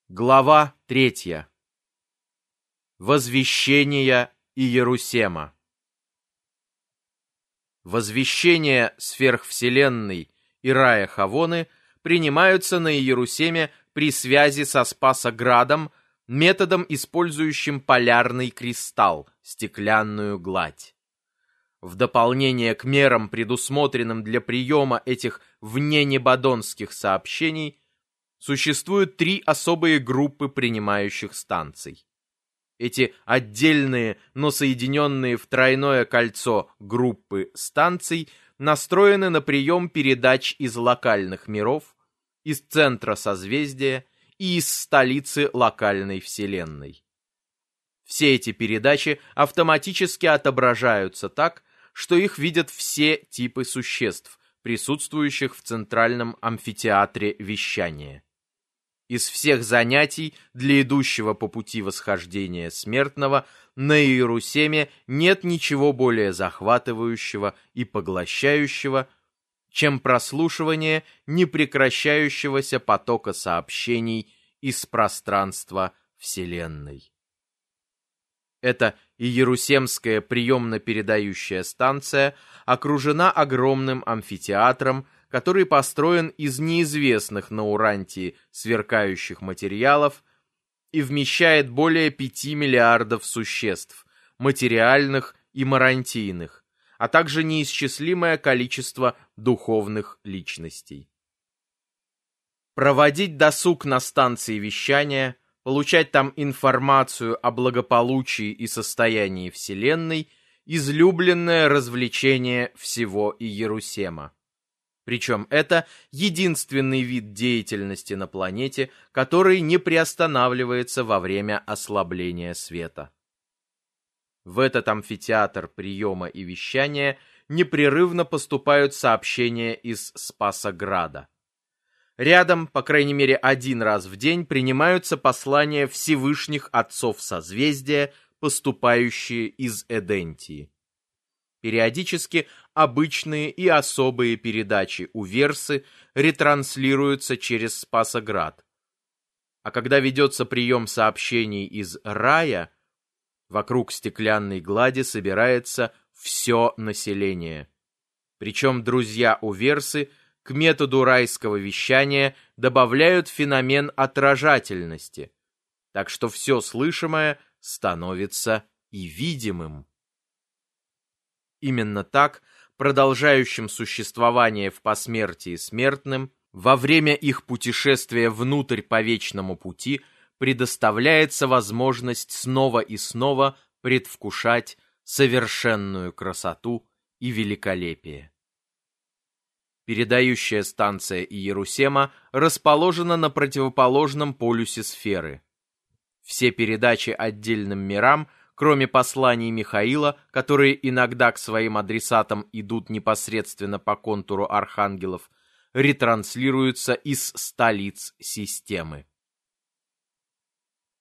Глава 3. Возвещение Иерусема. Возвещения сверхвселенной и рая Хавоны принимаются на Иерусеме при связи со Спасоградом методом, использующим полярный кристалл, стеклянную гладь. В дополнение к мерам, предусмотренным для приема этих вненебадонских сообщений, существуют 3 особые группы принимающих станций. Эти отдельные, но соединенные в тройное кольцо группы станций настроены на прием передач из локальных миров, из центра созвездия и из столицы локальной вселенной. Все эти передачи автоматически отображаются так, что их видят все типы существ, присутствующих в центральном амфитеатре вещания. Из всех занятий для идущего по пути восхождения смертного на Иерусеме нет ничего более захватывающего и поглощающего, чем прослушивание непрекращающегося потока сообщений из пространства Вселенной. Эта Иерусемская приемно-передающая станция окружена огромным амфитеатром, который построен из неизвестных на Урантии сверкающих материалов и вмещает более 5 миллиардов существ, материальных и марантийных, а также неисчислимое количество духовных личностей. Проводить досуг на станции вещания, получать там информацию о благополучии и состоянии Вселенной – излюбленное развлечение всего Иерусема. Причем это единственный вид деятельности на планете, который не приостанавливается во время ослабления света. В этот амфитеатр приема и вещания непрерывно поступают сообщения из Спасограда. Рядом, по крайней мере, 1 раз в день принимаются послания Всевышних Отцов Созвездия, поступающие из Эдентии. Периодически обычные и особые передачи Уверсы ретранслируются через Спасоград. А когда ведется прием сообщений из рая, вокруг стеклянной глади собирается все население. Причем друзья Уверсы к методу райского вещания добавляют феномен отражательности, так что все слышимое становится и видимым. Именно так продолжающим существование в посмертии смертным во время их путешествия внутрь по вечному пути предоставляется возможность снова и снова предвкушать совершенную красоту и великолепие. Передающая станция Иерусема расположена на противоположном полюсе сферы. Все передачи отдельным мирам, кроме посланий Михаила, которые иногда к своим адресатам идут непосредственно по контуру архангелов, ретранслируются из столиц системы.